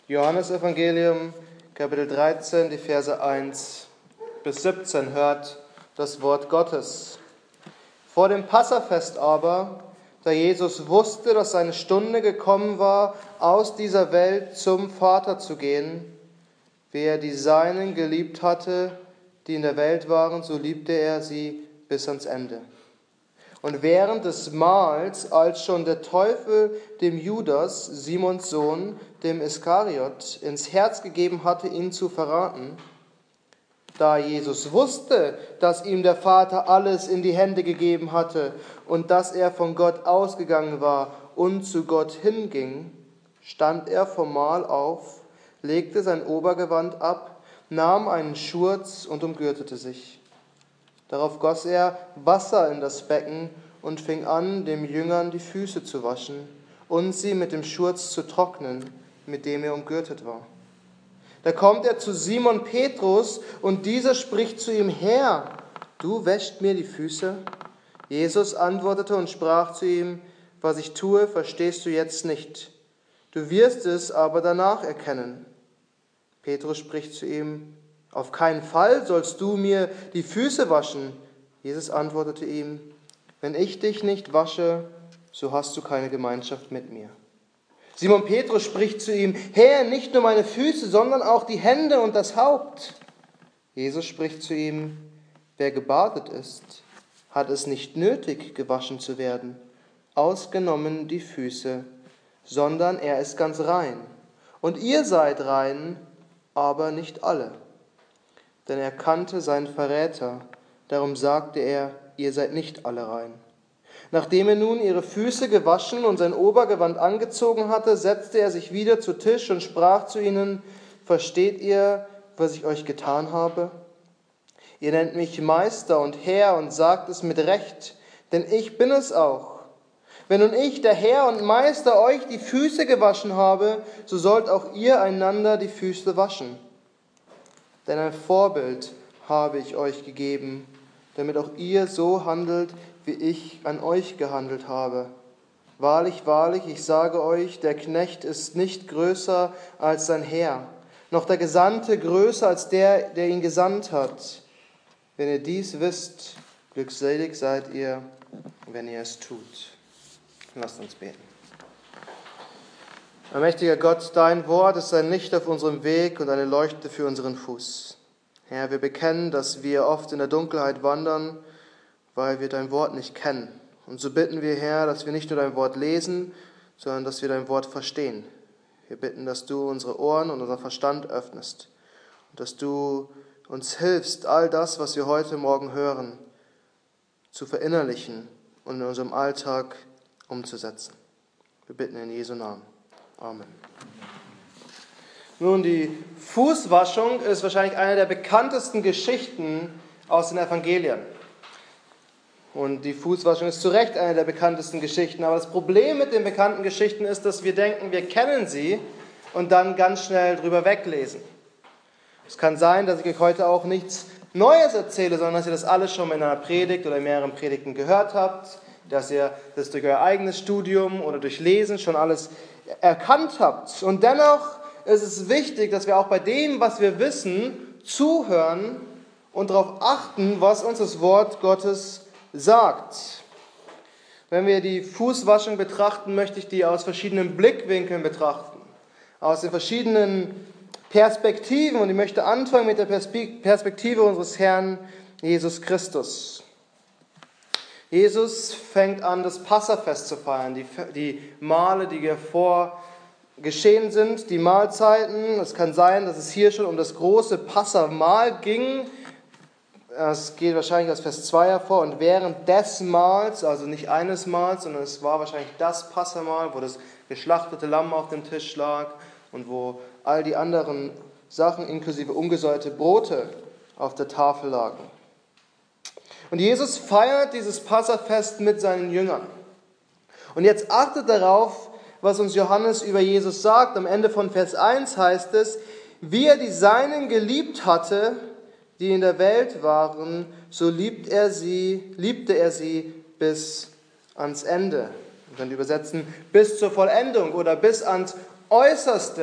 Johannesevangelium, Kapitel 13, die Verse 1 bis 17 hört das Wort Gottes. Vor dem Passafest aber, da Jesus wusste, dass seine Stunde gekommen war, aus dieser Welt zum Vater zu gehen, wie er die Seinen geliebt hatte, die in der Welt waren, so liebte er sie bis ans Ende. Und während des Mahls, als schon der Teufel dem Judas, Simons Sohn, dem Iskariot, ins Herz gegeben hatte, ihn zu verraten, da Jesus wusste, dass ihm der Vater alles in die Hände gegeben hatte und dass er von Gott ausgegangen war und zu Gott hinging, stand er vom Mahl auf, legte sein Obergewand ab, nahm einen Schurz und umgürtete sich. Darauf goss er Wasser in das Becken und fing an, den Jüngern die Füße zu waschen und sie mit dem Schurz zu trocknen, mit dem er umgürtet war. Da kommt er zu Simon Petrus und dieser spricht zu ihm: Herr, du wäschst mir die Füße? Jesus antwortete und sprach zu ihm: Was ich tue, verstehst du jetzt nicht. Du wirst es aber danach erkennen. Petrus spricht zu ihm: Auf keinen Fall sollst du mir die Füße waschen. Jesus antwortete ihm: Wenn ich dich nicht wasche, so hast du keine Gemeinschaft mit mir. Simon Petrus spricht zu ihm: Herr, nicht nur meine Füße, sondern auch die Hände und das Haupt. Jesus spricht zu ihm: Wer gebadet ist, hat es nicht nötig, gewaschen zu werden, ausgenommen die Füße, sondern er ist ganz rein. Und ihr seid rein, aber nicht alle. Denn er kannte seinen Verräter, darum sagte er: Ihr seid nicht alle rein. Nachdem er nun ihre Füße gewaschen und sein Obergewand angezogen hatte, setzte er sich wieder zu Tisch und sprach zu ihnen: Versteht ihr, was ich euch getan habe? Ihr nennt mich Meister und Herr und sagt es mit Recht, denn ich bin es auch. Wenn nun ich, der Herr und Meister, euch die Füße gewaschen habe, so sollt auch ihr einander die Füße waschen. Denn ein Vorbild habe ich euch gegeben, damit auch ihr so handelt, wie ich an euch gehandelt habe. Wahrlich, wahrlich, ich sage euch, der Knecht ist nicht größer als sein Herr, noch der Gesandte größer als der, der ihn gesandt hat. Wenn ihr dies wisst, glückselig seid ihr, wenn ihr es tut. Lasst uns beten. Allmächtiger Gott, dein Wort ist ein Licht auf unserem Weg und eine Leuchte für unseren Fuß. Herr, wir bekennen, dass wir oft in der Dunkelheit wandern, weil wir dein Wort nicht kennen. Und so bitten wir, Herr, dass wir nicht nur dein Wort lesen, sondern dass wir dein Wort verstehen. Wir bitten, dass du unsere Ohren und unseren Verstand öffnest und dass du uns hilfst, all das, was wir heute Morgen hören, zu verinnerlichen und in unserem Alltag umzusetzen. Wir bitten in Jesu Namen. Amen. Nun, die Fußwaschung ist wahrscheinlich eine der bekanntesten Geschichten aus den Evangelien. Und die Fußwaschung ist zu Recht eine der bekanntesten Geschichten. Aber das Problem mit den bekannten Geschichten ist, dass wir denken, wir kennen sie und dann ganz schnell drüber weglesen. Es kann sein, dass ich euch heute auch nichts Neues erzähle, sondern dass ihr das alles schon in einer Predigt oder in mehreren Predigten gehört habt, dass ihr das durch euer eigenes Studium oder durch Lesen schon alles erkannt habt. Und dennoch ist es wichtig, dass wir auch bei dem, was wir wissen, zuhören und darauf achten, was uns das Wort Gottes sagt. Wenn wir die Fußwaschung betrachten, möchte ich die aus verschiedenen Blickwinkeln betrachten, aus den verschiedenen Perspektiven. Und ich möchte anfangen mit der Perspektive unseres Herrn Jesus Christus. Jesus fängt an, das Passafest zu feiern, die Male, die davor geschehen sind, die Mahlzeiten. Es kann sein, dass es hier schon um das große Passamahl ging. Es geht wahrscheinlich aus Vers 2 hervor. Und während des Mahls, also nicht eines Mahls, sondern es war wahrscheinlich das Passamahl, wo das geschlachtete Lamm auf dem Tisch lag und wo all die anderen Sachen inklusive ungesäuerte Brote auf der Tafel lagen. Und Jesus feiert dieses Passafest mit seinen Jüngern. Und jetzt achtet darauf, was uns Johannes über Jesus sagt. Am Ende von Vers 1 heißt es: Wie er die Seinen geliebt hatte, die in der Welt waren, so liebte er sie bis ans Ende. Wir können übersetzen, bis zur Vollendung oder bis ans Äußerste.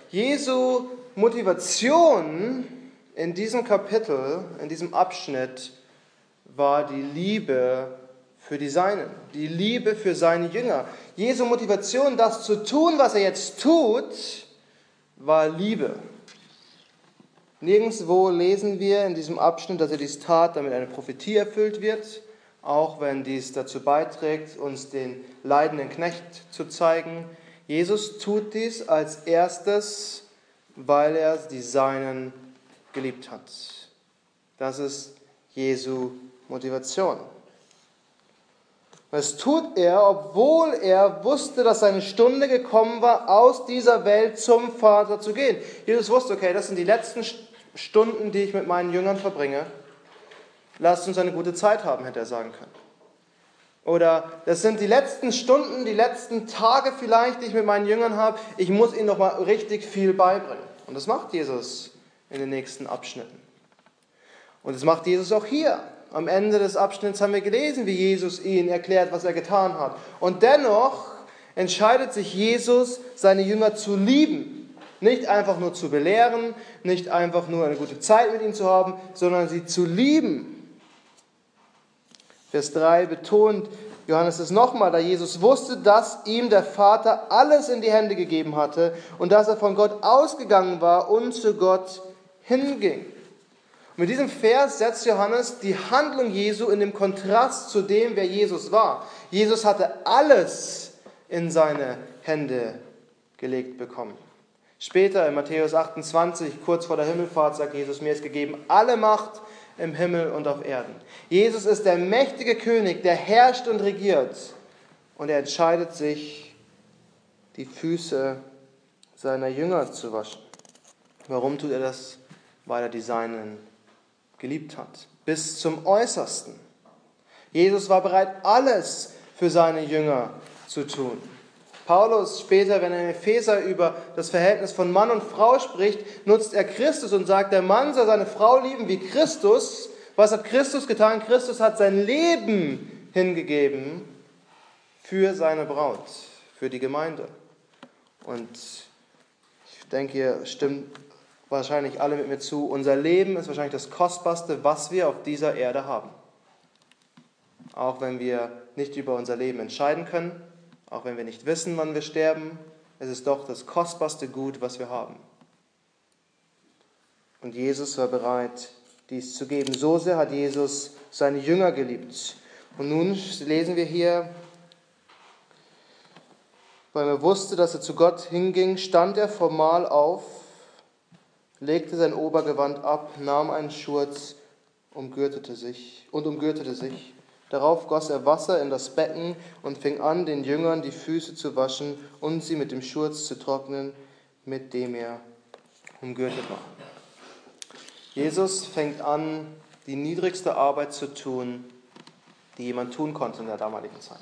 Jesu Motivation in diesem Kapitel, in diesem Abschnitt, war die Liebe für die Seinen, die Liebe für seine Jünger. Jesu Motivation, das zu tun, was er jetzt tut, war Liebe. Nirgendwo lesen wir in diesem Abschnitt, dass er dies tat, damit eine Prophetie erfüllt wird, auch wenn dies dazu beiträgt, uns den leidenden Knecht zu zeigen. Jesus tut dies als erstes, weil er die Seinen geliebt hat. Das ist Jesu Motivation. Das tut er, obwohl er wusste, dass seine Stunde gekommen war, aus dieser Welt zum Vater zu gehen. Jesus wusste, okay, das sind die letzten Stunden, die ich mit meinen Jüngern verbringe. Lasst uns eine gute Zeit haben, hätte er sagen können. Oder das sind die letzten Stunden, die letzten Tage vielleicht, die ich mit meinen Jüngern habe. Ich muss ihnen noch mal richtig viel beibringen. Und das macht Jesus in den nächsten Abschnitten. Und das macht Jesus auch hier. Am Ende des Abschnitts haben wir gelesen, wie Jesus ihnen erklärt, was er getan hat. Und dennoch entscheidet sich Jesus, seine Jünger zu lieben. Nicht einfach nur zu belehren, nicht einfach nur eine gute Zeit mit ihnen zu haben, sondern sie zu lieben. Vers 3 betont Johannes es nochmal, da Jesus wusste, dass ihm der Vater alles in die Hände gegeben hatte und dass er von Gott ausgegangen war und zu Gott hinging. Mit diesem Vers setzt Johannes die Handlung Jesu in dem Kontrast zu dem, wer Jesus war. Jesus hatte alles in seine Hände gelegt bekommen. Später in Matthäus 28, kurz vor der Himmelfahrt, sagt Jesus, mir ist gegeben alle Macht im Himmel und auf Erden. Jesus ist der mächtige König, der herrscht und regiert. Und er entscheidet sich, die Füße seiner Jünger zu waschen. Warum tut er das? Weil er die Seinen geliebt hat, bis zum Äußersten. Jesus war bereit, alles für seine Jünger zu tun. Paulus später, wenn er in Epheser über das Verhältnis von Mann und Frau spricht, nutzt er Christus und sagt, der Mann soll seine Frau lieben wie Christus. Was hat Christus getan? Christus hat sein Leben hingegeben für seine Braut, für die Gemeinde. Und ich denke, ihr stimmt wahrscheinlich alle mit mir zu, unser Leben ist wahrscheinlich das Kostbarste, was wir auf dieser Erde haben. Auch wenn wir nicht über unser Leben entscheiden können, auch wenn wir nicht wissen, wann wir sterben, es ist doch das kostbarste Gut, was wir haben. Und Jesus war bereit, dies zu geben. So sehr hat Jesus seine Jünger geliebt. Und nun lesen wir hier, weil er wusste, dass er zu Gott hinging, stand er formal auf, legte sein Obergewand ab, nahm einen Schurz und umgürtete sich. Darauf goss er Wasser in das Becken und fing an, den Jüngern die Füße zu waschen und sie mit dem Schurz zu trocknen, mit dem er umgürtet war. Jesus fängt an, die niedrigste Arbeit zu tun, die jemand tun konnte in der damaligen Zeit.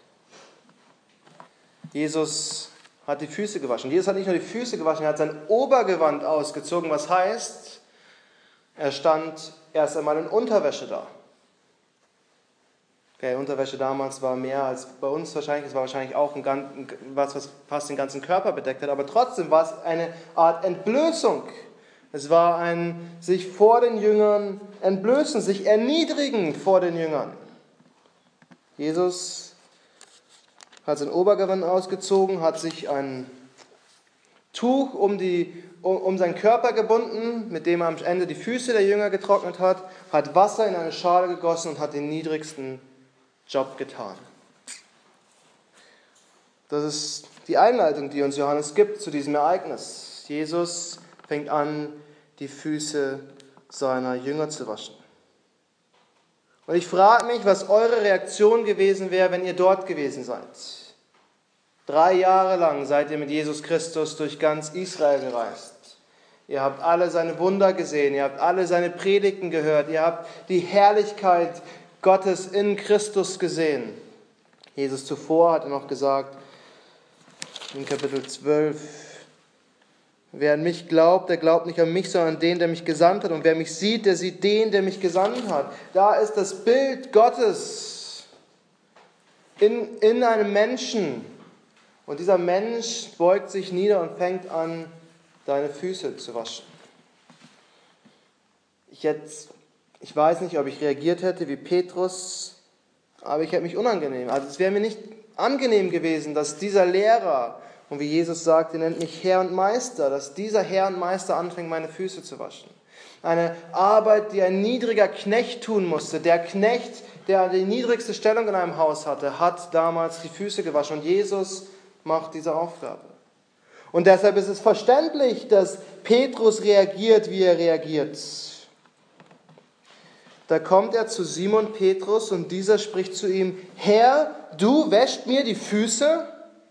Jesus hat die Füße gewaschen. Jesus hat nicht nur die Füße gewaschen, er hat sein Obergewand ausgezogen, was heißt, er stand erst einmal in Unterwäsche da. Okay, Unterwäsche damals war mehr als bei uns wahrscheinlich, es war wahrscheinlich auch was fast den ganzen Körper bedeckt hat, aber trotzdem war es eine Art Entblößung. Es war ein sich vor den Jüngern entblößen, sich erniedrigen vor den Jüngern. Jesus hat sein Obergewand ausgezogen, hat sich ein Tuch um seinen Körper gebunden, mit dem er am Ende die Füße der Jünger getrocknet hat Wasser in eine Schale gegossen und hat den niedrigsten Job getan. Das ist die Einleitung, die uns Johannes gibt zu diesem Ereignis. Jesus fängt an, die Füße seiner Jünger zu waschen. Und ich frage mich, was eure Reaktion gewesen wäre, wenn ihr dort gewesen seid. 3 Jahre lang seid ihr mit Jesus Christus durch ganz Israel gereist. Ihr habt alle seine Wunder gesehen, ihr habt alle seine Predigten gehört, ihr habt die Herrlichkeit Gottes in Christus gesehen. Jesus zuvor hat er noch gesagt, in Kapitel 12, wer an mich glaubt, der glaubt nicht an mich, sondern an den, der mich gesandt hat. Und wer mich sieht, der sieht den, der mich gesandt hat. Da ist das Bild Gottes in einem Menschen. Und dieser Mensch beugt sich nieder und fängt an, deine Füße zu waschen. Ich weiß nicht, ob ich reagiert hätte wie Petrus, aber ich hätte mich unangenehm. Also es wäre mir nicht angenehm gewesen, dass dieser Lehrer, und wie Jesus sagt, er nennt mich Herr und Meister, dass dieser Herr und Meister anfängt, meine Füße zu waschen. Eine Arbeit, die ein niedriger Knecht tun musste. Der Knecht, der die niedrigste Stellung in einem Haus hatte, hat damals die Füße gewaschen. Und Jesus macht diese Aufgabe. Und deshalb ist es verständlich, dass Petrus reagiert, wie er reagiert. Da kommt er zu Simon Petrus und dieser spricht zu ihm: Herr, du wäschst mir die Füße?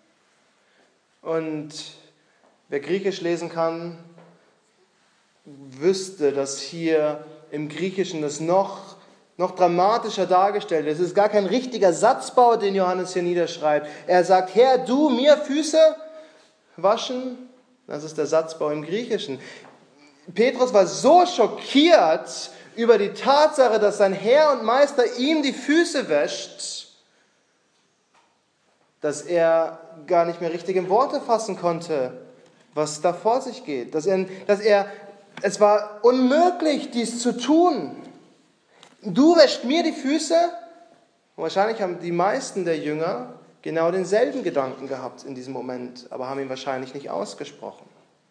Und wer Griechisch lesen kann, wüsste, dass hier im Griechischen das noch dramatischer dargestellt ist. Es ist gar kein richtiger Satzbau, den Johannes hier niederschreibt. Er sagt: Herr, du mir Füße waschen? Das ist der Satzbau im Griechischen. Petrus war so schockiert über die Tatsache, dass sein Herr und Meister ihm die Füße wäscht, dass er gar nicht mehr richtig in Worte fassen konnte, was da vor sich geht. Es war unmöglich, dies zu tun. Du wäschst mir die Füße? Und wahrscheinlich haben die meisten der Jünger genau denselben Gedanken gehabt in diesem Moment, aber haben ihn wahrscheinlich nicht ausgesprochen.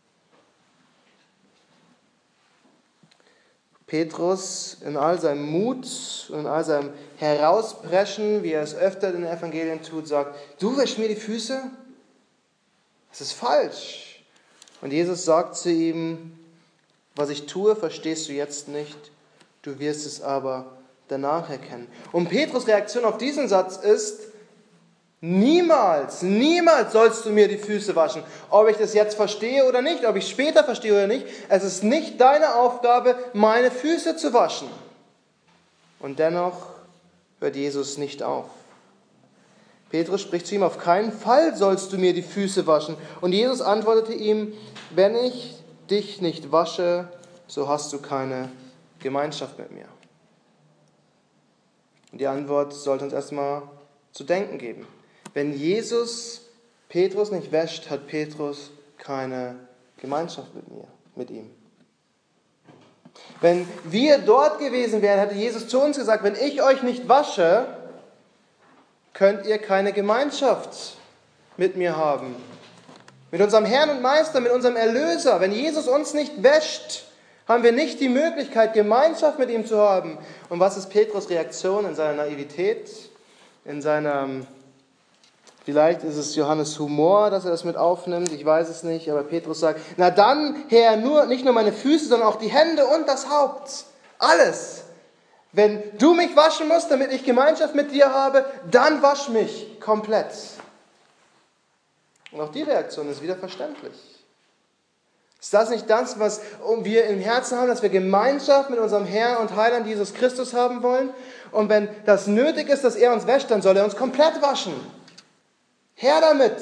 Petrus in all seinem Mut und in all seinem Herauspreschen, wie er es öfter in den Evangelien tut, sagt: Du wäschst mir die Füße? Das ist falsch. Und Jesus sagt zu ihm: Was ich tue, verstehst du jetzt nicht, du wirst es aber danach erkennen. Und Petrus' Reaktion auf diesen Satz ist: Niemals sollst du mir die Füße waschen. Ob ich das jetzt verstehe oder nicht, ob ich es später verstehe oder nicht, es ist nicht deine Aufgabe, meine Füße zu waschen. Und dennoch hört Jesus nicht auf. Petrus spricht zu ihm: Auf keinen Fall sollst du mir die Füße waschen. Und Jesus antwortete ihm: Wenn ich dich nicht wasche, so hast du keine Gemeinschaft mit mir. Und die Antwort sollte uns erstmal zu denken geben. Wenn Jesus Petrus nicht wäscht, hat Petrus keine Gemeinschaft mit ihm. Wenn wir dort gewesen wären, hätte Jesus zu uns gesagt: Wenn ich euch nicht wasche, könnt ihr keine Gemeinschaft mit mir haben. Mit unserem Herrn und Meister, mit unserem Erlöser. Wenn Jesus uns nicht wäscht, haben wir nicht die Möglichkeit, Gemeinschaft mit ihm zu haben. Und was ist Petrus' Reaktion in seiner Naivität, in seiner... Vielleicht ist es Johannes Humor, dass er das mit aufnimmt, ich weiß es nicht, aber Petrus sagt: Na dann, Herr, nicht nur meine Füße, sondern auch die Hände und das Haupt. Alles. Wenn du mich waschen musst, damit ich Gemeinschaft mit dir habe, dann wasch mich komplett. Und auch die Reaktion ist wieder verständlich. Ist das nicht das, was wir im Herzen haben, dass wir Gemeinschaft mit unserem Herrn und Heiland Jesus Christus haben wollen? Und wenn das nötig ist, dass er uns wäscht, dann soll er uns komplett waschen. Her damit!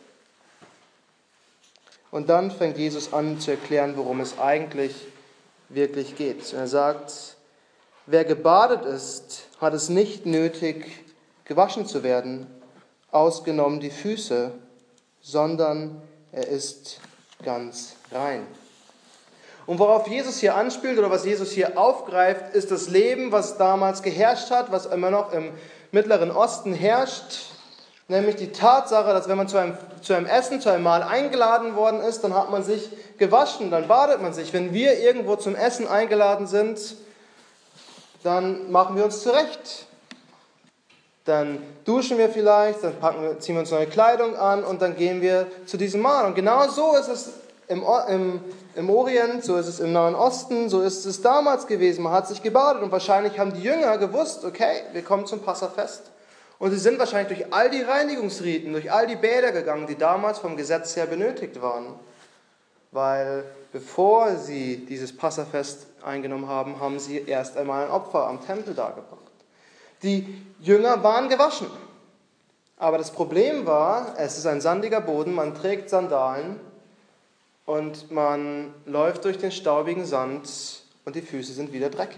Und dann fängt Jesus an zu erklären, worum es eigentlich wirklich geht. Er sagt: Wer gebadet ist, hat es nicht nötig, gewaschen zu werden, ausgenommen die Füße, sondern er ist ganz rein. Und worauf Jesus hier anspielt oder was Jesus hier aufgreift, ist das Leben, was damals geherrscht hat, was immer noch im Mittleren Osten herrscht. Nämlich die Tatsache, dass wenn man zu einem Essen, zu einem Mahl eingeladen worden ist, dann hat man sich gewaschen, dann badet man sich. Wenn wir irgendwo zum Essen eingeladen sind, dann machen wir uns zurecht. Dann duschen wir vielleicht, dann ziehen wir uns neue Kleidung an und dann gehen wir zu diesem Mahl. Und genau so ist es im Orient, so ist es im Nahen Osten, so ist es damals gewesen. Man hat sich gebadet und wahrscheinlich haben die Jünger gewusst: Okay, wir kommen zum Passafest. Und sie sind wahrscheinlich durch all die Reinigungsriten, durch all die Bäder gegangen, die damals vom Gesetz her benötigt waren. Weil bevor sie dieses Passafest eingenommen haben, haben sie erst einmal ein Opfer am Tempel dargebracht. Die Jünger waren gewaschen. Aber das Problem war, es ist ein sandiger Boden, man trägt Sandalen und man läuft durch den staubigen Sand und die Füße sind wieder dreckig.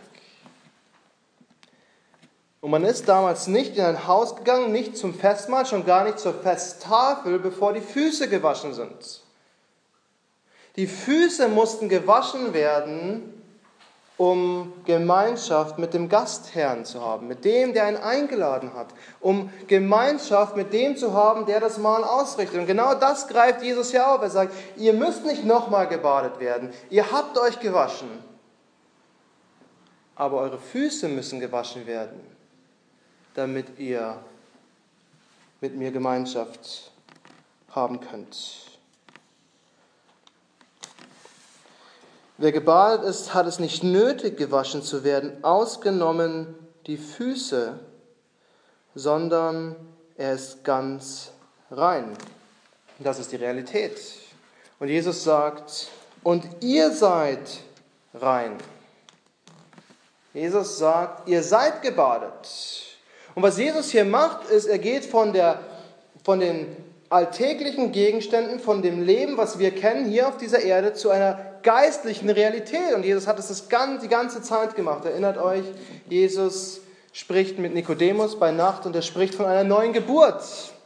Und man ist damals nicht in ein Haus gegangen, nicht zum Festmahl, schon gar nicht zur Festtafel, bevor die Füße gewaschen sind. Die Füße mussten gewaschen werden, um Gemeinschaft mit dem Gastherrn zu haben, mit dem, der ihn eingeladen hat, um Gemeinschaft mit dem zu haben, der das Mahl ausrichtet. Und genau das greift Jesus hier auf. Er sagt, ihr müsst nicht nochmal gebadet werden, ihr habt euch gewaschen, aber eure Füße müssen gewaschen werden, damit ihr mit mir Gemeinschaft haben könnt. Wer gebadet ist, hat es nicht nötig, gewaschen zu werden, ausgenommen die Füße, sondern er ist ganz rein. Das ist die Realität. Und Jesus sagt, und ihr seid rein. Jesus sagt, ihr seid gebadet. Und was Jesus hier macht, ist, er geht von den alltäglichen Gegenständen, von dem Leben, was wir kennen hier auf dieser Erde, zu einer geistlichen Realität. Und Jesus hat es die ganze Zeit gemacht. Erinnert euch, Jesus spricht mit Nikodemus bei Nacht und er spricht von einer neuen Geburt.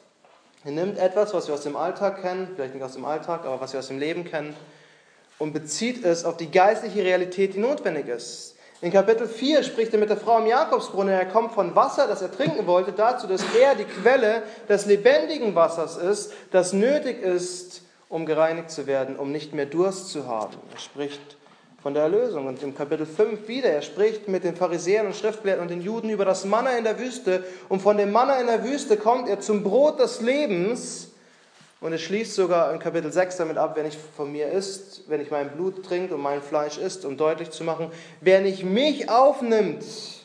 Er nimmt etwas, was wir aus dem Alltag kennen, vielleicht nicht aus dem Alltag, aber was wir aus dem Leben kennen, und bezieht es auf die geistliche Realität, die notwendig ist. In Kapitel 4 spricht er mit der Frau am Jakobsbrunnen. Er kommt von Wasser, das er trinken wollte, dazu, dass er die Quelle des lebendigen Wassers ist, das nötig ist, um gereinigt zu werden, um nicht mehr Durst zu haben. Er spricht von der Erlösung. Und im Kapitel 5 wieder, er spricht mit den Pharisäern und Schriftgelehrten und den Juden über das Manna in der Wüste. Und von dem Manna in der Wüste kommt er zum Brot des Lebens. Und es schließt sogar in Kapitel 6 damit ab, wer nicht von mir isst, wenn ich mein Blut trinkt und mein Fleisch isst, um deutlich zu machen, wer nicht mich aufnimmt,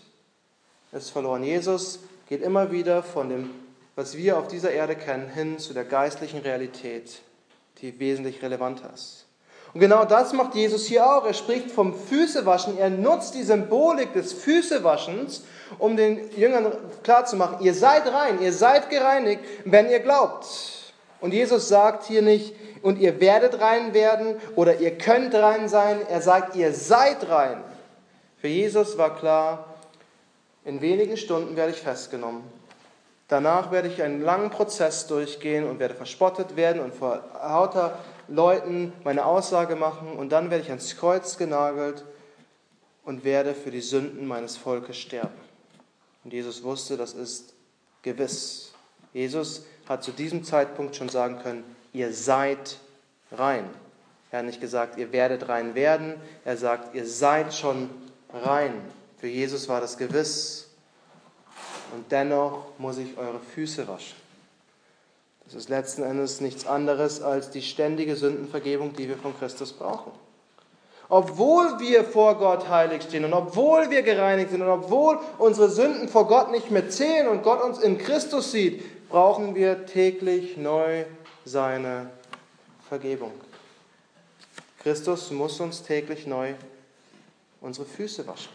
ist verloren. Jesus geht immer wieder von dem, was wir auf dieser Erde kennen, hin zu der geistlichen Realität, die wesentlich relevanter ist. Und genau das macht Jesus hier auch. Er spricht vom Füßewaschen. Er nutzt die Symbolik des Füßewaschens, um den Jüngern klarzumachen, ihr seid rein, ihr seid gereinigt, wenn ihr glaubt. Und Jesus sagt hier nicht, und ihr werdet rein werden oder ihr könnt rein sein. Er sagt, ihr seid rein. Für Jesus war klar, in wenigen Stunden werde ich festgenommen. Danach werde ich einen langen Prozess durchgehen und werde verspottet werden und vor lauter Leuten meine Aussage machen. Und dann werde ich ans Kreuz genagelt und werde für die Sünden meines Volkes sterben. Und Jesus wusste, das ist gewiss. Jesus hat zu diesem Zeitpunkt schon sagen können, ihr seid rein. Er hat nicht gesagt, ihr werdet rein werden. Er sagt, ihr seid schon rein. Für Jesus war das gewiss. Und dennoch muss ich eure Füße waschen. Das ist letzten Endes nichts anderes als die ständige Sündenvergebung, die wir von Christus brauchen. Obwohl wir vor Gott heilig stehen und obwohl wir gereinigt sind und obwohl unsere Sünden vor Gott nicht mehr zählen und Gott uns in Christus sieht, brauchen wir täglich neu seine Vergebung. Christus muss uns täglich neu unsere Füße waschen.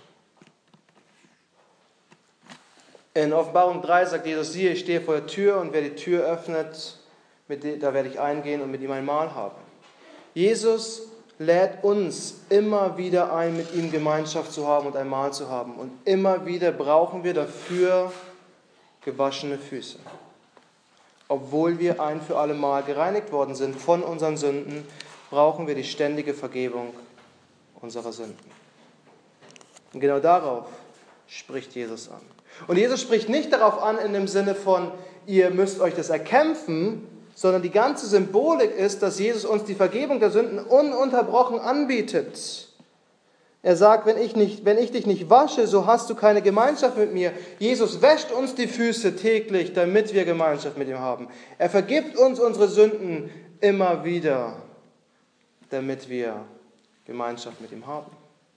In Offenbarung 3 sagt Jesus, siehe, ich stehe vor der Tür und wer die Tür öffnet, da werde ich eingehen und mit ihm ein Mahl haben. Jesus lädt uns immer wieder ein, mit ihm Gemeinschaft zu haben und ein Mahl zu haben. Und immer wieder brauchen wir dafür gewaschene Füße. Obwohl wir ein für alle Mal gereinigt worden sind von unseren Sünden, brauchen wir die ständige Vergebung unserer Sünden. Und genau darauf spricht Jesus an. Und Jesus spricht nicht darauf an in dem Sinne von, ihr müsst euch das erkämpfen, sondern die ganze Symbolik ist, dass Jesus uns die Vergebung der Sünden ununterbrochen anbietet. Er sagt, wenn ich dich nicht wasche, so hast du keine Gemeinschaft mit mir. Jesus wäscht uns die Füße täglich, damit wir Gemeinschaft mit ihm haben. Er vergibt uns unsere Sünden immer wieder, damit wir Gemeinschaft mit ihm haben.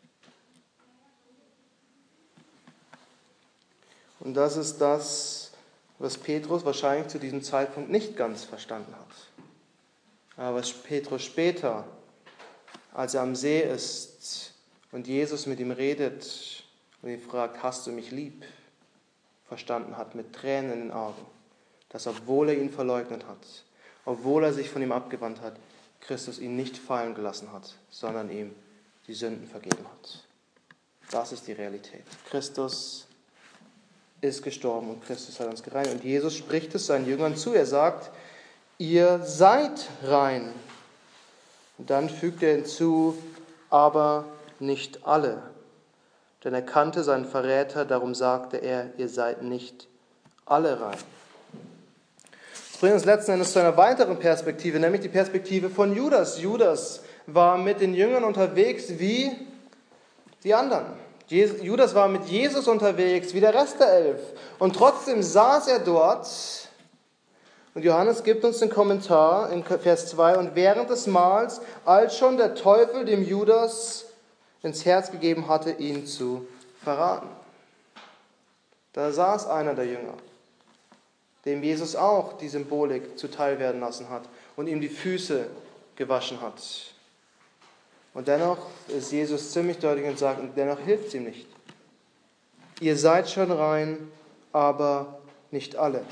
Und das ist das, was Petrus wahrscheinlich zu diesem Zeitpunkt nicht ganz verstanden hat. Aber was Petrus später, als er am See ist und Jesus mit ihm redet und ihn fragt, hast du mich lieb, verstanden hat mit Tränen in den Augen, dass obwohl er ihn verleugnet hat, obwohl er sich von ihm abgewandt hat, Christus ihn nicht fallen gelassen hat, sondern ihm die Sünden vergeben hat. Das ist die Realität. Christus ist gestorben und Christus hat uns gereinigt. Und Jesus spricht es seinen Jüngern zu. Er sagt, ihr seid rein. Und dann fügt er hinzu, aber nicht alle. Denn er kannte seinen Verräter, darum sagte er, ihr seid nicht alle rein. Das bringt uns letzten Endes zu einer weiteren Perspektive, nämlich die Perspektive von Judas. Judas war mit den Jüngern unterwegs wie die anderen. Judas war mit Jesus unterwegs wie der Rest der 11. Und trotzdem saß er dort. Und Johannes gibt uns den Kommentar in Vers 2. Und während des Mahls, als schon der Teufel dem Judas ins Herz gegeben hatte, ihn zu verraten. Da saß einer der Jünger, dem Jesus auch die Symbolik zuteil werden lassen hat und ihm die Füße gewaschen hat. Und dennoch ist Jesus ziemlich deutlich und sagt, und dennoch hilft es ihm nicht. Ihr seid schon rein, aber nicht alle.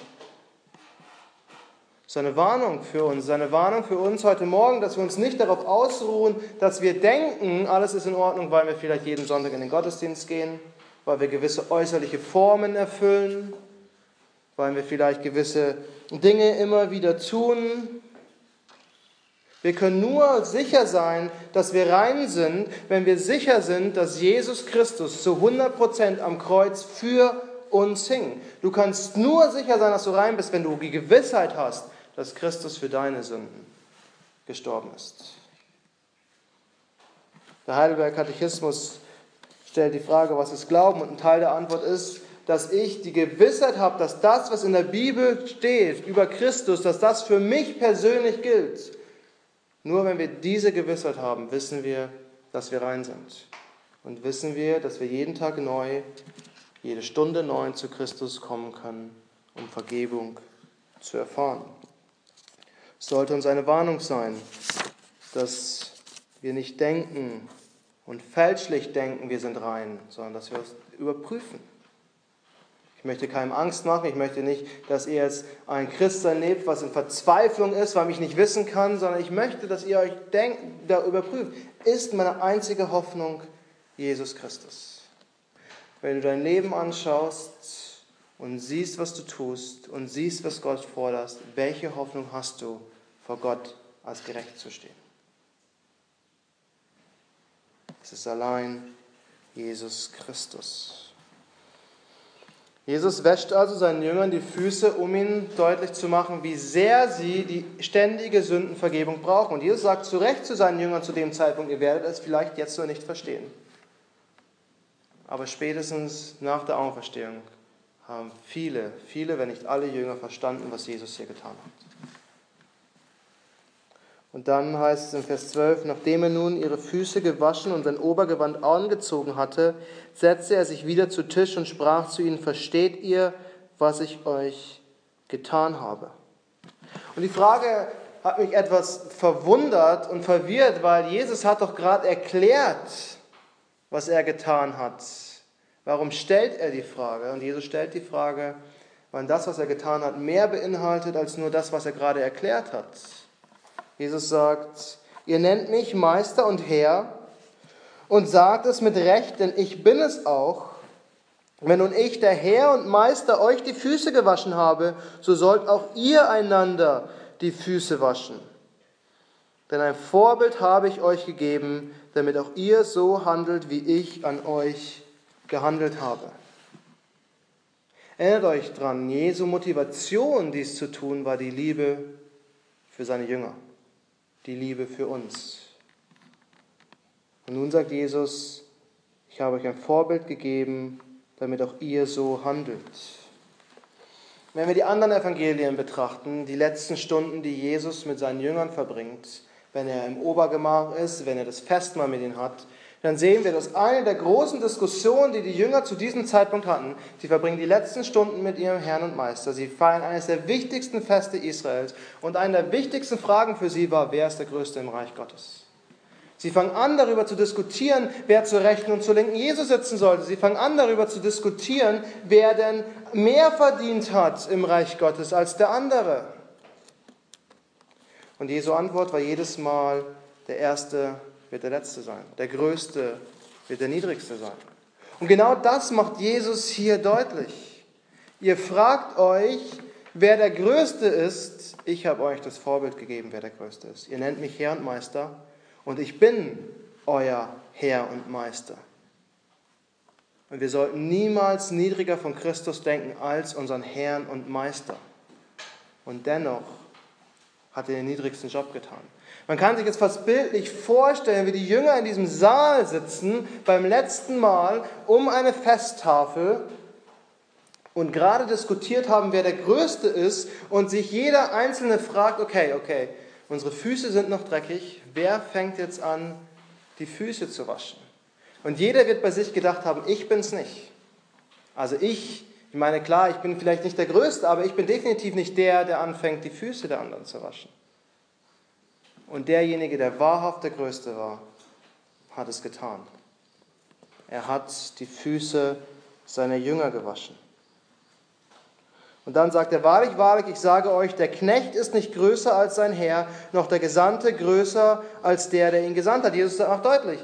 Seine Warnung für uns heute Morgen, dass wir uns nicht darauf ausruhen, dass wir denken, alles ist in Ordnung, weil wir vielleicht jeden Sonntag in den Gottesdienst gehen, weil wir gewisse äußerliche Formen erfüllen, weil wir vielleicht gewisse Dinge immer wieder tun. Wir können nur sicher sein, dass wir rein sind, wenn wir sicher sind, dass Jesus Christus zu 100% am Kreuz für uns hing. Du kannst nur sicher sein, dass du rein bist, wenn du die Gewissheit hast, dass Christus für deine Sünden gestorben ist. Der Heidelberger Katechismus stellt die Frage, was ist Glauben? Und ein Teil der Antwort ist, dass ich die Gewissheit habe, dass das, was in der Bibel steht über Christus, dass das für mich persönlich gilt. Nur wenn wir diese Gewissheit haben, wissen wir, dass wir rein sind. Und wissen wir, dass wir jeden Tag neu, jede Stunde neu zu Christus kommen können, um Vergebung zu erfahren. Es sollte uns eine Warnung sein, dass wir nicht denken und fälschlich denken, wir sind rein, sondern dass wir es überprüfen. Ich möchte keinem Angst machen, ich möchte nicht, dass ihr jetzt ein Christsein lebt, was in Verzweiflung ist, weil ich nicht wissen kann, sondern ich möchte, dass ihr euch da überprüft, ist meine einzige Hoffnung Jesus Christus. Wenn du dein Leben anschaust und siehst, was du tust und siehst, was Gott fordert, welche Hoffnung hast du, vor Gott als gerecht zu stehen? Es ist allein Jesus Christus. Jesus wäscht also seinen Jüngern die Füße, um ihnen deutlich zu machen, wie sehr sie die ständige Sündenvergebung brauchen. Und Jesus sagt zu Recht zu seinen Jüngern zu dem Zeitpunkt, ihr werdet es vielleicht jetzt noch nicht verstehen. Aber spätestens nach der Auferstehung haben viele, wenn nicht alle Jünger verstanden, was Jesus hier getan hat. Und dann heißt es in Vers 12, nachdem er nun ihre Füße gewaschen und sein Obergewand angezogen hatte, setzte er sich wieder zu Tisch und sprach zu ihnen, versteht ihr, was ich euch getan habe? Und die Frage hat mich etwas verwundert und verwirrt, weil Jesus hat doch gerade erklärt, was er getan hat. Warum stellt er die Frage? Und Jesus stellt die Frage, weil das, was er getan hat, mehr beinhaltet als nur das, was er gerade erklärt hat. Jesus sagt, ihr nennt mich Meister und Herr und sagt es mit Recht, denn ich bin es auch. Wenn nun ich, der Herr und Meister, euch die Füße gewaschen habe, so sollt auch ihr einander die Füße waschen. Denn ein Vorbild habe ich euch gegeben, damit auch ihr so handelt, wie ich an euch gehandelt habe. Erinnert euch dran, Jesu Motivation, dies zu tun, war die Liebe für seine Jünger. Die Liebe für uns. Und nun sagt Jesus, ich habe euch ein Vorbild gegeben, damit auch ihr so handelt. Wenn wir die anderen Evangelien betrachten, die letzten Stunden, die Jesus mit seinen Jüngern verbringt, wenn er im Obergemach ist, wenn er das Festmahl mit ihnen hat, dann sehen wir, dass eine der großen Diskussionen, die die Jünger zu diesem Zeitpunkt hatten, sie verbringen die letzten Stunden mit ihrem Herrn und Meister. Sie feiern eines der wichtigsten Feste Israels. Und eine der wichtigsten Fragen für sie war, wer ist der Größte im Reich Gottes? Sie fangen an, darüber zu diskutieren, wer zur Rechten und zur Linken Jesus sitzen sollte. Sie fangen an, darüber zu diskutieren, wer denn mehr verdient hat im Reich Gottes als der andere. Und Jesu Antwort war jedes Mal, der Erste wird der Letzte sein. Der Größte wird der Niedrigste sein. Und genau das macht Jesus hier deutlich. Ihr fragt euch, wer der Größte ist. Ich habe euch das Vorbild gegeben, wer der Größte ist. Ihr nennt mich Herr und Meister. Und ich bin euer Herr und Meister. Und wir sollten niemals niedriger von Christus denken als unseren Herrn und Meister. Und dennoch hat er den niedrigsten Job getan. Man kann sich jetzt fast bildlich vorstellen, wie die Jünger in diesem Saal sitzen, beim letzten Mal um eine Festtafel und gerade diskutiert haben, wer der Größte ist und sich jeder Einzelne fragt, okay, unsere Füße sind noch dreckig, wer fängt jetzt an, die Füße zu waschen? Und jeder wird bei sich gedacht haben, ich bin's nicht. Also ich meine, klar, ich bin vielleicht nicht der Größte, aber ich bin definitiv nicht der anfängt, die Füße der anderen zu waschen. Und derjenige, der wahrhaft der Größte war, hat es getan. Er hat die Füße seiner Jünger gewaschen. Und dann sagt er, wahrlich, wahrlich, ich sage euch, der Knecht ist nicht größer als sein Herr, noch der Gesandte größer als der ihn gesandt hat. Jesus sagt auch deutlich,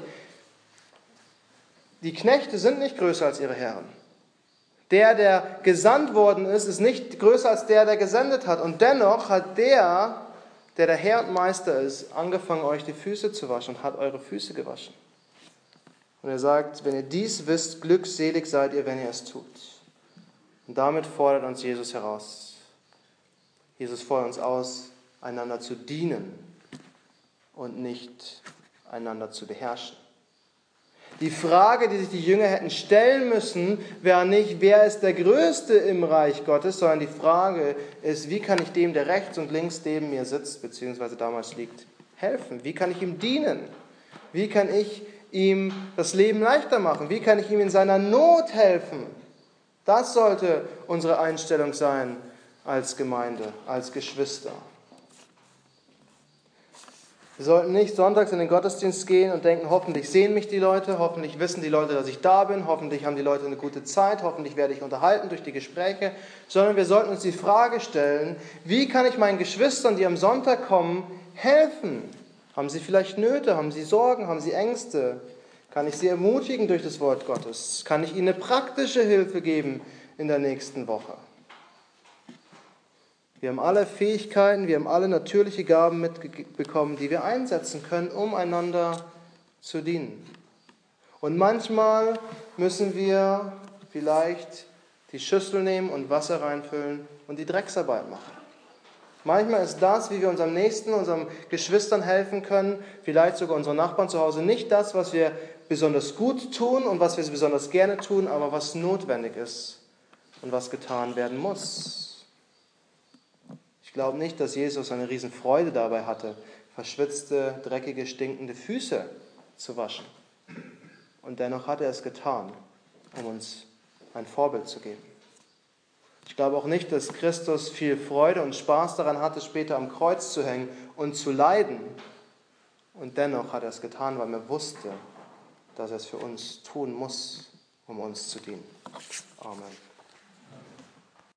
die Knechte sind nicht größer als ihre Herren. Der gesandt worden ist nicht größer als der gesendet hat. Und dennoch hat der Herr und Meister ist, angefangen, euch die Füße zu waschen und hat eure Füße gewaschen. Und er sagt, wenn ihr dies wisst, glückselig seid ihr, wenn ihr es tut. Und damit fordert uns Jesus heraus. Jesus fordert uns aus, einander zu dienen und nicht einander zu beherrschen. Die Frage, die sich die Jünger hätten stellen müssen, wäre nicht, wer ist der Größte im Reich Gottes, sondern die Frage ist, wie kann ich dem, der rechts und links neben mir sitzt, beziehungsweise damals liegt, helfen? Wie kann ich ihm dienen? Wie kann ich ihm das Leben leichter machen? Wie kann ich ihm in seiner Not helfen? Das sollte unsere Einstellung sein als Gemeinde, als Geschwister. Wir sollten nicht sonntags in den Gottesdienst gehen und denken, hoffentlich sehen mich die Leute, hoffentlich wissen die Leute, dass ich da bin, hoffentlich haben die Leute eine gute Zeit, hoffentlich werde ich unterhalten durch die Gespräche, sondern wir sollten uns die Frage stellen, wie kann ich meinen Geschwistern, die am Sonntag kommen, helfen? Haben sie vielleicht Nöte, haben sie Sorgen, haben sie Ängste? Kann ich sie ermutigen durch das Wort Gottes? Kann ich ihnen eine praktische Hilfe geben in der nächsten Woche? Wir haben alle Fähigkeiten, wir haben alle natürliche Gaben mitbekommen, die wir einsetzen können, um einander zu dienen. Und manchmal müssen wir vielleicht die Schüssel nehmen und Wasser reinfüllen und die Drecksarbeit machen. Manchmal ist das, wie wir unserem Nächsten, unseren Geschwistern helfen können, vielleicht sogar unseren Nachbarn zu Hause, nicht das, was wir besonders gut tun und was wir besonders gerne tun, aber was notwendig ist und was getan werden muss. Ich glaube nicht, dass Jesus eine Riesenfreude dabei hatte, verschwitzte, dreckige, stinkende Füße zu waschen. Und dennoch hat er es getan, um uns ein Vorbild zu geben. Ich glaube auch nicht, dass Christus viel Freude und Spaß daran hatte, später am Kreuz zu hängen und zu leiden. Und dennoch hat er es getan, weil er wusste, dass er es für uns tun muss, um uns zu dienen. Amen.